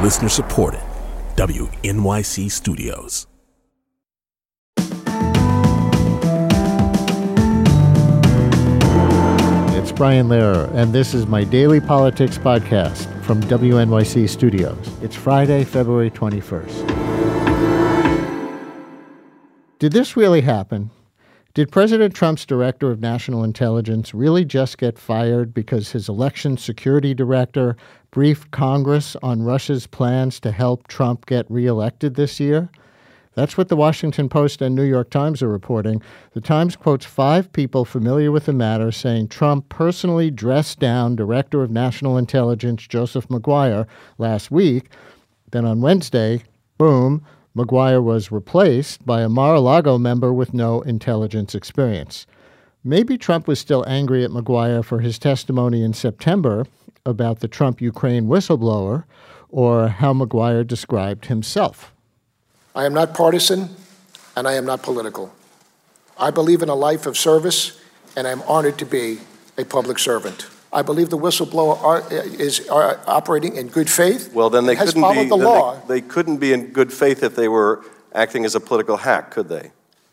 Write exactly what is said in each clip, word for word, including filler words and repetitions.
Listener supported. W N Y C Studios. It's Brian Lehrer, and this is my daily politics podcast from W N Y C Studios. It's Friday, February twenty-first. Did this really happen? Did President Trump's director of national intelligence really just get fired because his election security director briefed Congress on Russia's plans to help Trump get reelected this year? That's what the Washington Post and New York Times are reporting. The Times quotes five people familiar with the matter saying Trump personally dressed down Director of National Intelligence Joseph Maguire last week. Then on Wednesday, boom, Maguire was replaced by a Mar-a-Lago member with no intelligence experience. Maybe Trump was still angry at Maguire for his testimony in September about the Trump-Ukraine whistleblower, or how Maguire described himself. I am not partisan, and I am not political. I believe in a life of service, and I am honored to be a public servant. I believe the whistleblower are, is are operating in good faith. Well, then they has couldn't followed be. the law. They, they couldn't be in good faith if they were acting as a political hack, could they?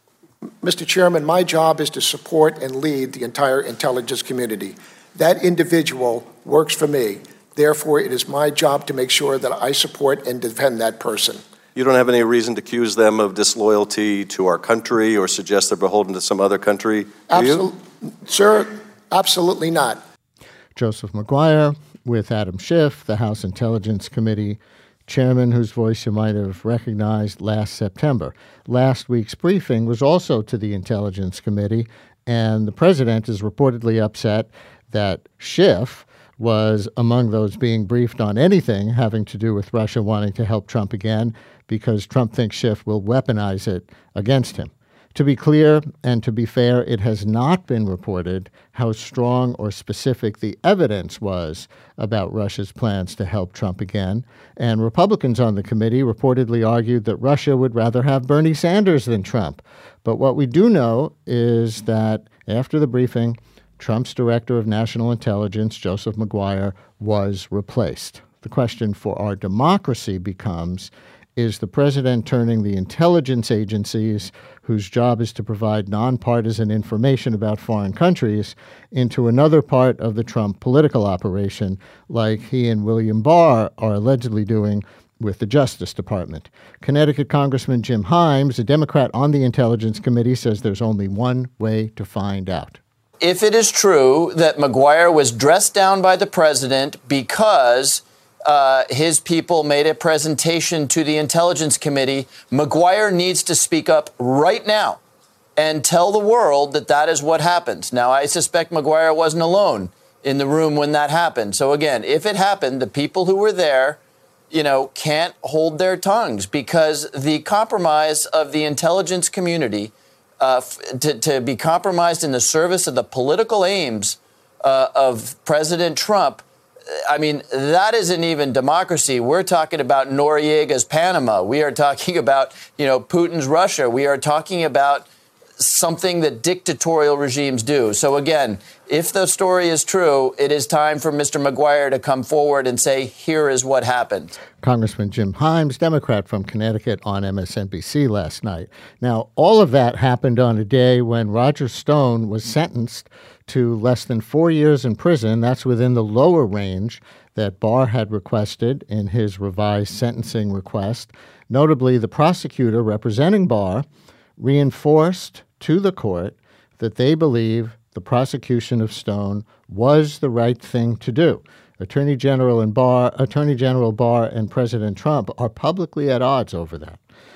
Mister Chairman, my job is to support and lead the entire intelligence community. That individual works for me. Therefore, it is my job to make sure that I support and defend that person. You don't have any reason to accuse them of disloyalty to our country or suggest they're beholden to some other country, do Absol- you? Sir, absolutely not. Joseph Maguire with Adam Schiff, the House Intelligence Committee chairman, whose voice you might have recognized last September. Last week's briefing was also to the Intelligence Committee, and the president is reportedly upset that Schiff was among those being briefed on anything having to do with Russia wanting to help Trump again, because Trump thinks Schiff will weaponize it against him. To be clear and to be fair, it has not been reported how strong or specific the evidence was about Russia's plans to help Trump again. And Republicans on the committee reportedly argued that Russia would rather have Bernie Sanders than Trump. But what we do know is that after the briefing, Trump's director of national intelligence, Joseph Maguire, was replaced. The question for our democracy becomes, is the president turning the intelligence agencies, whose job is to provide nonpartisan information about foreign countries, into another part of the Trump political operation, like he and William Barr are allegedly doing with the Justice Department? Connecticut Congressman Jim Himes, a Democrat on the Intelligence Committee, says there's only one way to find out. If it is true that Maguire was dressed down by the president because uh, his people made a presentation to the Intelligence Committee, Maguire needs to speak up right now and tell the world that that is what happened. Now, I suspect Maguire wasn't alone in the room when that happened. So again, if it happened, the people who were there, you know, can't hold their tongues, because the compromise of the intelligence community Uh, f- to, to be compromised in the service of the political aims uh, of President Trump, I mean, that isn't even democracy. We're talking about Noriega's Panama. We are talking about, you know, Putin's Russia. We are talking about something that dictatorial regimes do. So again, if the story is true, it is time for Mister Maguire to come forward and say, here is what happened. Congressman Jim Himes, Democrat from Connecticut, on M S N B C last night. Now, all of that happened on a day when Roger Stone was sentenced to less than four years in prison. That's within the lower range that Barr had requested in his revised sentencing request. Notably, the prosecutor representing Barr reinforced to the court that they believe the prosecution of Stone was the right thing to do. Attorney General and Barr, Attorney General Barr and President Trump are publicly at odds over that.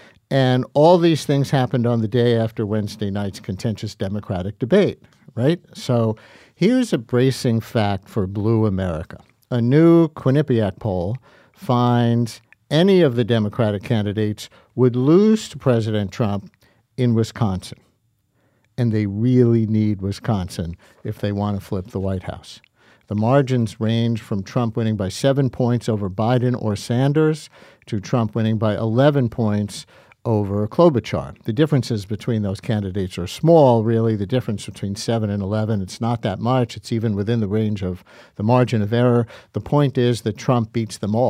And all these things happened on the day after Wednesday night's contentious Democratic debate, right? So here's a bracing fact for Blue America. A new Quinnipiac poll finds any of the Democratic candidates would lose to President Trump in Wisconsin. And they really need Wisconsin if they want to flip the White House. The margins range from Trump winning by seven points over Biden or Sanders to Trump winning by eleven points over Klobuchar. The differences between those candidates are small, really. The difference between seven and eleven, it's not that much. It's even within the range of the margin of error. The point is that Trump beats them all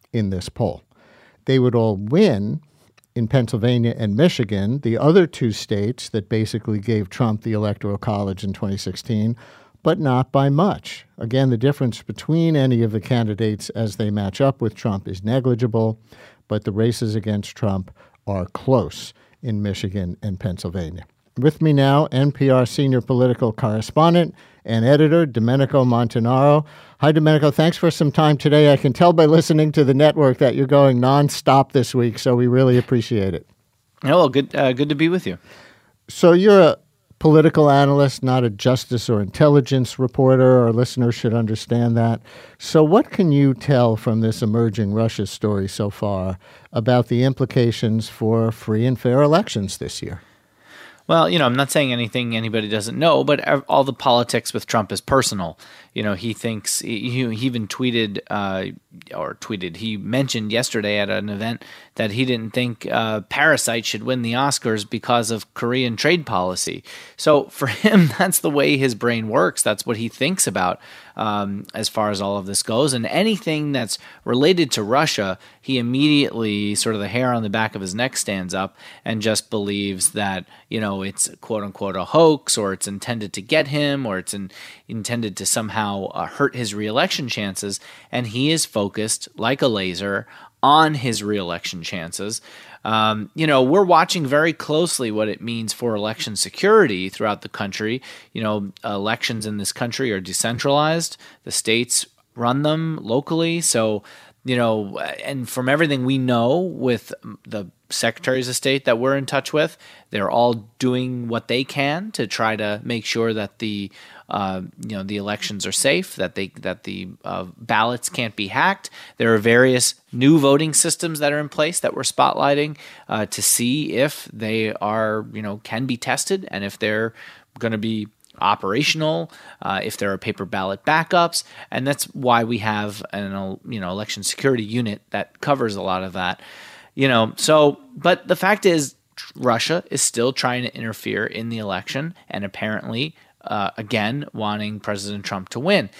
in this poll. They would all win in Pennsylvania and Michigan, the other two states that basically gave Trump the Electoral College in twenty sixteen, but not by much. Again, the difference between any of the candidates as they match up with Trump is negligible, but the races against Trump are close in Michigan and Pennsylvania. With me now, N P R senior political correspondent and editor, Domenico Montanaro. Hi, Domenico. Thanks for some time today. I can tell by listening to the network that you're going nonstop this week, so we really appreciate it. Oh, well, good, uh, good to be with you. So you're a political analyst, not a justice or intelligence reporter. Our listeners should understand that. So what can you tell from this emerging Russia story so far about the implications for free and fair elections this year? Well, you know, I'm not saying anything anybody doesn't know, but all the politics with Trump is personal. You know, he thinks, he, he even tweeted, uh, or tweeted, he mentioned yesterday at an event that he didn't think uh, Parasite should win the Oscars because of Korean trade policy. So for him, that's the way his brain works. That's what he thinks about um, as far as all of this goes. And anything that's related to Russia, he immediately, sort of the hair on the back of his neck stands up and just believes that, you know, it's quote unquote a hoax, or it's intended to get him, or it's in, intended to somehow uh, hurt his reelection chances. And he is focused like a laser on his reelection chances. Um, you know, we're watching very closely what it means for election security throughout the country. You know, elections in this country are decentralized. The states run them locally. So, you know, and from everything we know with the secretaries of state that we're in touch with, they're all doing what they can to try to make sure that the uh, you know the elections are safe, that they that the uh, ballots can't be hacked. There are various new voting systems that are in place that we're spotlighting uh, to see if they are you know can be tested, and if they're going to be operational, uh, if there are paper ballot backups, and that's why we have an you know election security unit that covers a lot of that. You know, so but the fact is, Russia is still trying to interfere in the election, and apparently, uh, again, wanting President Trump to win.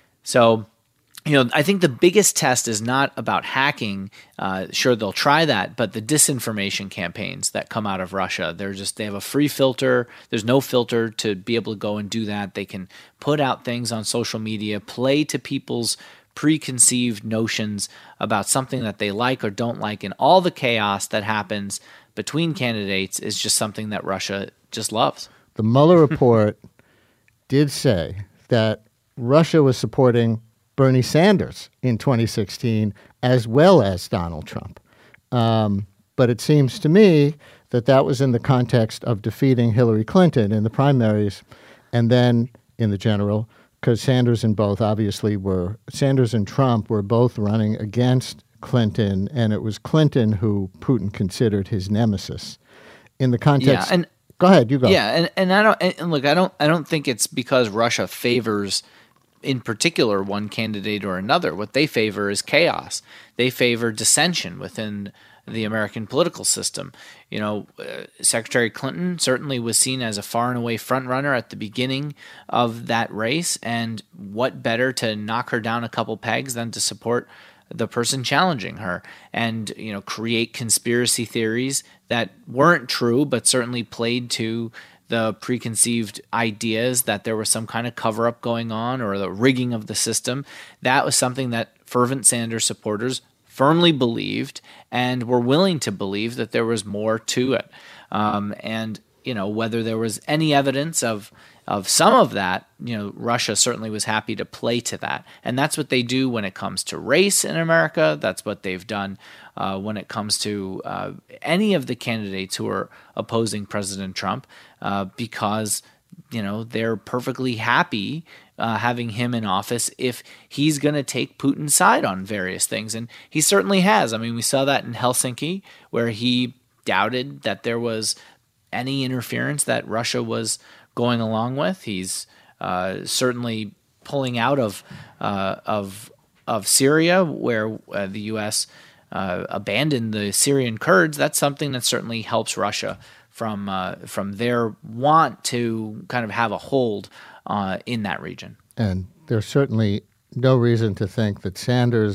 So, you know, I think the biggest test is not about hacking. Uh, sure, they'll try that, but the disinformation campaigns that come out of Russia, they're just, they have a free filter. There's no filter to be able to go and do that. They can put out things on social media, play to people's preconceived notions about something that they like or don't like, and all the chaos that happens between candidates is just something that Russia just loves. The Mueller report did say that Russia was supporting Bernie Sanders in twenty sixteen as well as Donald Trump. Um, but it seems to me that that was in the context of defeating Hillary Clinton in the primaries and then in the general, because Sanders and both obviously were, Sanders and Trump were both running against Clinton, and it was Clinton who Putin considered his nemesis. In the context, yeah, and go ahead, you go. Yeah, and, and I don't and look, I don't I don't think it's because Russia favors in particular one candidate or another. What they favor is chaos. They favor dissension within the American political system. You know, uh, Secretary Clinton certainly was seen as a far and away front runner at the beginning of that race, and what better to knock her down a couple pegs than to support the person challenging her and, you know, create conspiracy theories that weren't true, but certainly played to the preconceived ideas that there was some kind of cover-up going on or the rigging of the system. That was something that fervent Sanders supporters firmly believed and were willing to believe that there was more to it. Um, and, you know, whether there was any evidence of of some of that, you know, Russia certainly was happy to play to that. And that's what they do when it comes to race in America. That's what they've done uh, when it comes to uh, any of the candidates who are opposing President Trump, uh, because, you know, they're perfectly happy uh, having him in office if he's going to take Putin's side on various things. And he certainly has. I mean, we saw that in Helsinki, where he doubted that there was any interference that Russia was going along with. He's uh, certainly pulling out of uh, of of Syria, where uh, the U S uh, abandoned the Syrian Kurds. That's something that certainly helps Russia from uh, from their want to kind of have a hold uh, in that region. And there's certainly no reason to think that Sanders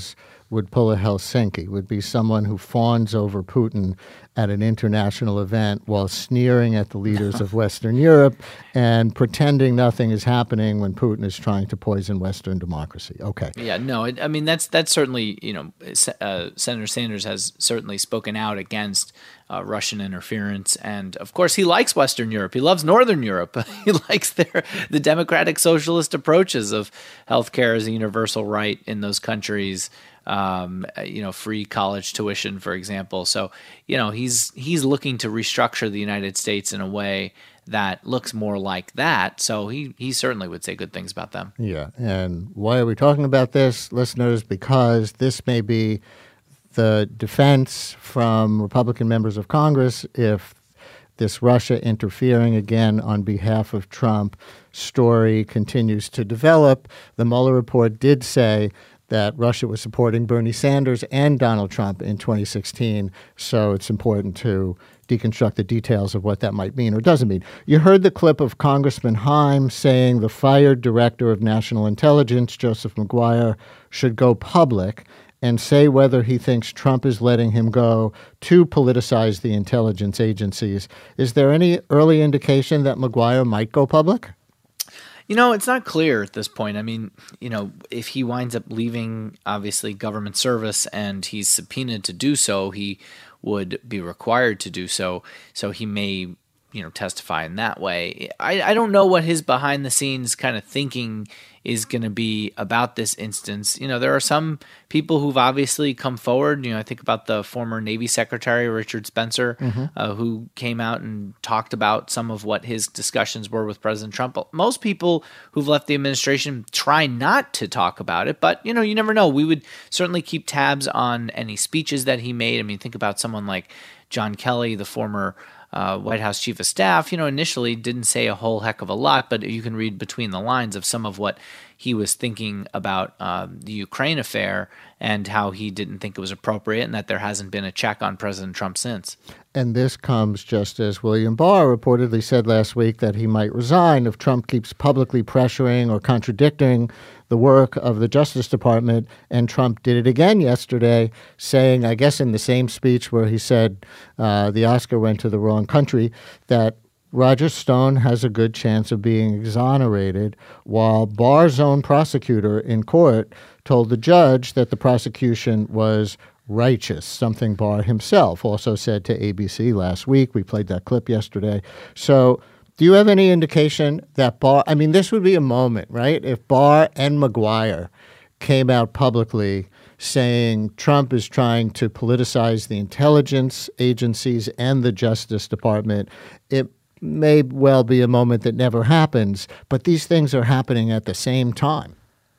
would pull a Helsinki, would be someone who fawns over Putin at an international event while sneering at the leaders of Western Europe and pretending nothing is happening when Putin is trying to poison Western democracy. Okay. Yeah, no, it, I mean, that's that's certainly, you know, uh, Senator Sanders has certainly spoken out against uh, Russian interference. And of course, he likes Western Europe. He loves Northern Europe. He likes their the democratic socialist approaches of healthcare as a universal right in those countries. Um, you know, free college tuition, for example. So, you know, he's he's looking to restructure the United States in a way that looks more like that. So he, he certainly would say good things about them. Yeah. And why are we talking about this, listeners? Because this may be the defense from Republican members of Congress if this Russia interfering again on behalf of Trump story continues to develop. The Mueller report did say that Russia was supporting Bernie Sanders and Donald Trump in twenty sixteen. So it's important to deconstruct the details of what that might mean or doesn't mean. You heard the clip of Congressman Heim saying the fired director of national intelligence, Joseph Maguire, should go public and say whether he thinks Trump is letting him go to politicize the intelligence agencies. Is there any early indication that Maguire might go public? You know, it's not clear at this point. I mean, you know, if he winds up leaving, obviously, government service and he's subpoenaed to do so, he would be required to do so. So he may, you know, testify in that way. I, I don't know what his behind the scenes kind of thinking is going to be about this instance. You know, there are some people who've obviously come forward. You know, I think about the former Navy Secretary, Richard Spencer, mm-hmm. uh, who came out and talked about some of what his discussions were with President Trump. Most people who've left the administration try not to talk about it, but, you know, you never know. We would certainly keep tabs on any speeches that he made. I mean, think about someone like John Kelly, the former Uh, White House Chief of Staff, you know, initially didn't say a whole heck of a lot, but you can read between the lines of some of what he was thinking about uh, the Ukraine affair and how he didn't think it was appropriate and that there hasn't been a check on President Trump since. And this comes just as William Barr reportedly said last week that he might resign if Trump keeps publicly pressuring or contradicting the work of the Justice Department. And Trump did it again yesterday, saying, I guess in the same speech where he said uh, the Oscar went to the wrong country, that Roger Stone has a good chance of being exonerated, while Barr's own prosecutor in court told the judge that the prosecution was righteous, something Barr himself also said to A B C last week. We played that clip yesterday. So do you have any indication that Barr, I mean, this would be a moment, right? If Barr and Maguire came out publicly saying Trump is trying to politicize the intelligence agencies and the Justice Department, it may well be a moment that never happens, but these things are happening at the same time.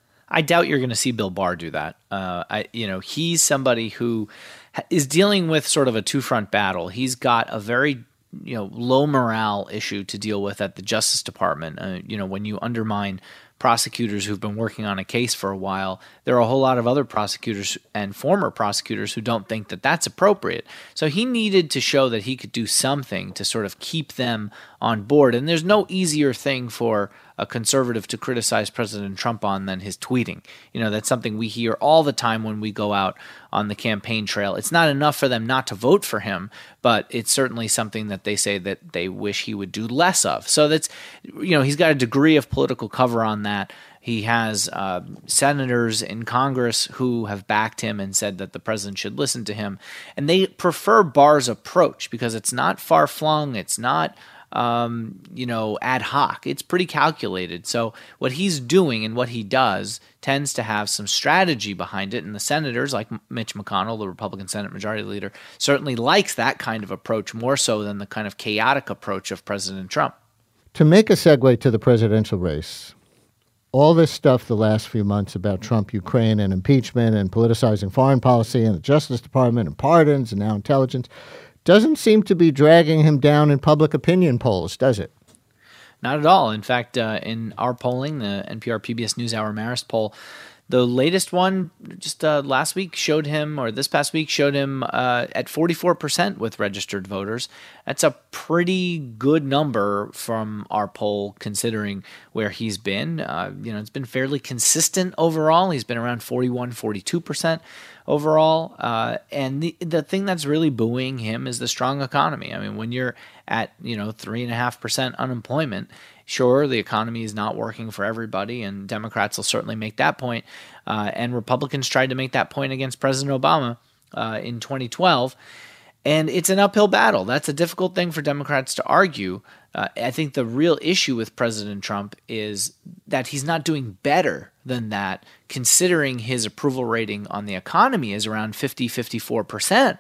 I doubt you're going to see Bill Barr do that. Uh, I, you know, he's somebody who is dealing with sort of a two-front battle. He's got a very, you know, low morale issue to deal with at the Justice Department. Uh, you know, when you undermine prosecutors who've been working on a case for a while, there are a whole lot of other prosecutors and former prosecutors who don't think that that's appropriate. So he needed to show that he could do something to sort of keep them on board. And there's no easier thing for a conservative to criticize President Trump on than his tweeting. You know, that's something we hear all the time when we go out on the campaign trail. It's not enough for them not to vote for him, but it's certainly something that they say that they wish he would do less of. So that's, you know, he's got a degree of political cover on that. He has uh, senators in Congress who have backed him and said that the president should listen to him. And they prefer Barr's approach because it's not far-flung, it's not Um, you know, ad hoc. It's pretty calculated. So what he's doing and what he does tends to have some strategy behind it. And the senators, like Mitch McConnell, the Republican Senate Majority Leader, certainly likes that kind of approach more so than the kind of chaotic approach of President Trump. To make a segue to the presidential race, all this stuff the last few months about Trump, Ukraine, and impeachment and politicizing foreign policy and the Justice Department and pardons and now intelligence doesn't seem to be dragging him down in public opinion polls, does it? Not at all. In fact, uh, in our polling, the N P R P B S NewsHour Marist poll, The latest one just uh, last week showed him, or this past week showed him uh, at forty-four percent with registered voters. That's a pretty good number from our poll, considering where he's been. Uh, you know, it's been fairly consistent overall. He's been around forty-one, forty-two percent overall. Uh, and the the thing that's really buoying him is the strong economy. I mean, when you're at, you know, three and a half percent unemployment, sure, the economy is not working for everybody, and Democrats will certainly make that point. Uh, and Republicans tried to make that point against President Obama uh, in twenty twelve. And it's an uphill battle. That's a difficult thing for Democrats to argue. Uh, I think the real issue with President Trump is that he's not doing better than that, considering his approval rating on the economy is around fifty, fifty-four percent.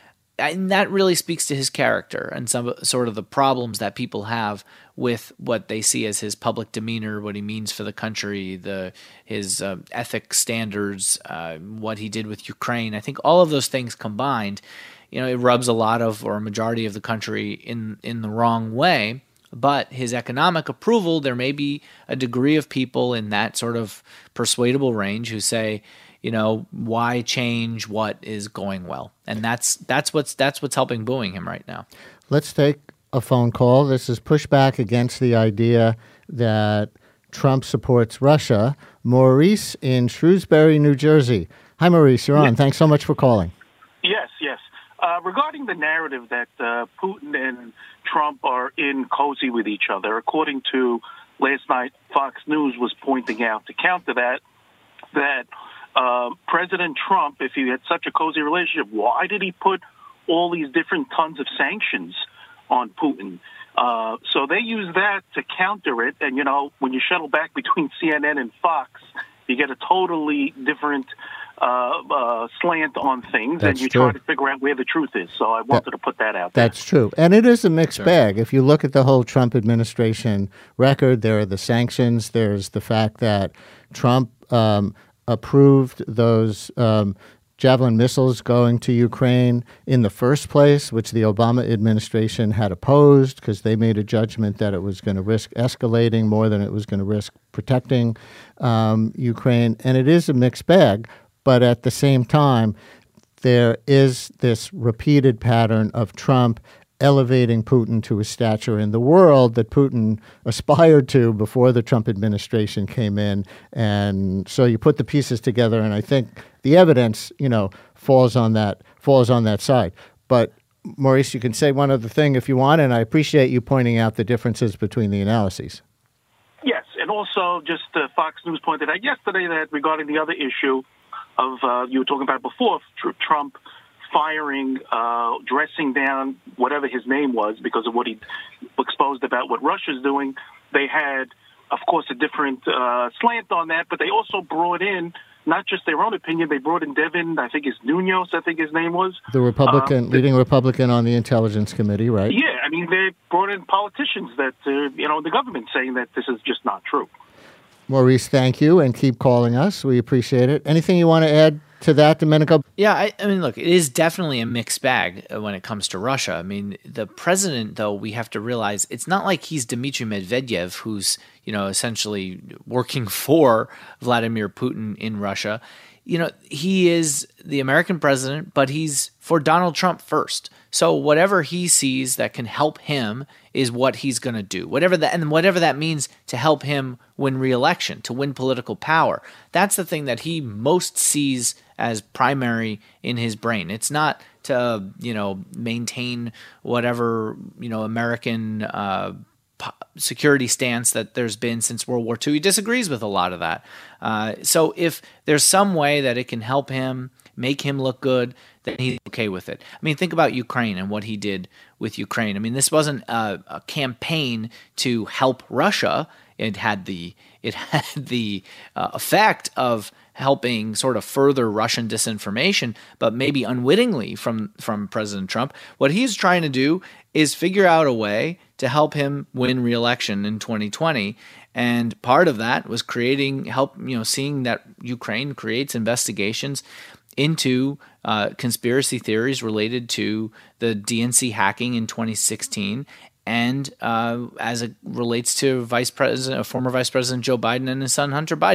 And that really speaks to his character and some sort of the problems that people have with what they see as his public demeanor, what he means for the country, the his uh, ethic standards, uh, what he did with Ukraine. I think all of those things combined, you know, it rubs a lot of, or a majority of the country in, in the wrong way. But his economic approval, there may be a degree of people in that sort of persuadable range who say, you know, why change what is going well? And that's that's what's that's what's helping booing him right now. Let's take a phone call. This is pushback against the idea that Trump supports Russia. Maurice in Shrewsbury, New Jersey. Hi, Maurice. You're on. Yes. Thanks so much for calling. Yes, yes. Uh, regarding the narrative that uh, Putin and Trump are in cozy with each other, according to last night, Fox News was pointing out to counter that, that uh, President Trump, if he had such a cozy relationship, why did he put all these different tons of sanctions on Putin? Uh, so they use that to counter it. And, you know, when you shuttle back between C N N and Fox, you get a totally different uh, uh, slant on things, That's and you true. try to figure out where the truth is. So I wanted that, to put that out there. That's true. And it is a mixed sure. bag. If you look at the whole Trump administration record, there are the sanctions. There's the fact that Trump um, approved those um, Javelin missiles going to Ukraine in the first place, which the Obama administration had opposed because they made a judgment that it was going to risk escalating more than it was going to risk protecting um, Ukraine. And it is a mixed bag, but at the same time, there is this repeated pattern of Trump elevating Putin to a stature in the world that Putin aspired to before the Trump administration came in. And so you put the pieces together, and I think the evidence, you know, falls on that falls on that side. But Maurice, you can say one other thing if you want, and I appreciate you pointing out the differences between the analyses. Yes, and also just uh, Fox News pointed out yesterday that regarding the other issue of uh, you were talking about before, tr- Trump firing, uh, dressing down whatever his name was because of what he exposed about what Russia's doing. They had, of course, a different uh, slant on that, but they also brought in not just their own opinion. They brought in Devin, I think it's Nunes, I think his name was. The Republican, um, leading Republican on the Intelligence Committee, right? Yeah, I mean, they brought in politicians that, uh, you know, the government saying that this is just not true. Maurice, thank you, and keep calling us. We appreciate it. Anything you want to add to that, Domenico? Yeah, I, I mean, look, it is definitely a mixed bag when it comes to Russia. I mean, the president, though, we have to realize it's not like he's Dmitry Medvedev, who's, you know, essentially working for Vladimir Putin in Russia. You know, he is the American president, but he's for Donald Trump first. So whatever he sees that can help him is what he's going to do. Whatever that, and whatever that means to help him win re-election, to win political power. That's the thing that he most sees as primary in his brain. It's not to, you know, maintain whatever, you know, American uh, security stance that there's been since World War Two. He disagrees with a lot of that. Uh, so if there's some way that it can help him, make him look good, then he's okay with it. I mean, think about Ukraine and what he did with Ukraine. I mean, this wasn't a, a campaign to help Russia. It had the it had the uh, effect of helping sort of further Russian disinformation, but maybe unwittingly from, from President Trump. What he's trying to do is figure out a way to help him win re-election in twenty twenty. And part of that was creating, help, you know, seeing that Ukraine creates investigations into uh, conspiracy theories related to the D N C hacking in twenty sixteen, and uh, as it relates to Vice President, former Vice President Joe Biden and his son Hunter Biden.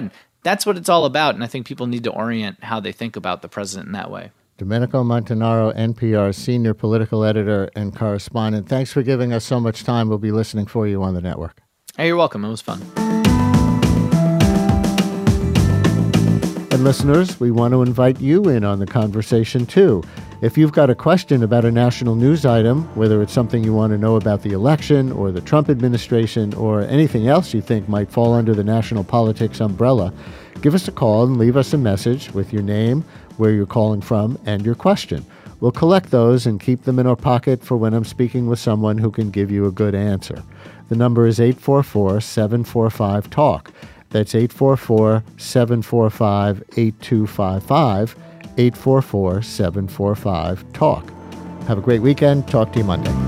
that's what it's all about. And I think people need to orient how they think about the president in that way. Domenico Montanaro, N P R's senior political editor and correspondent. Thanks for giving us so much time. We'll be listening for you on the network. Hey, you're welcome. It was fun. And listeners, we want to invite you in on the conversation too. If you've got a question about a national news item, whether it's something you want to know about the election or the Trump administration or anything else you think might fall under the national politics umbrella, give us a call and leave us a message with your name, where you're calling from, and your question. We'll collect those and keep them in our pocket for when I'm speaking with someone who can give you a good answer. The number is eight four four, seven four five, TALK. That's eight four four, seven four five, eight two five five, eight four four, seven four five, TALK. Have a great weekend. Talk to you Monday.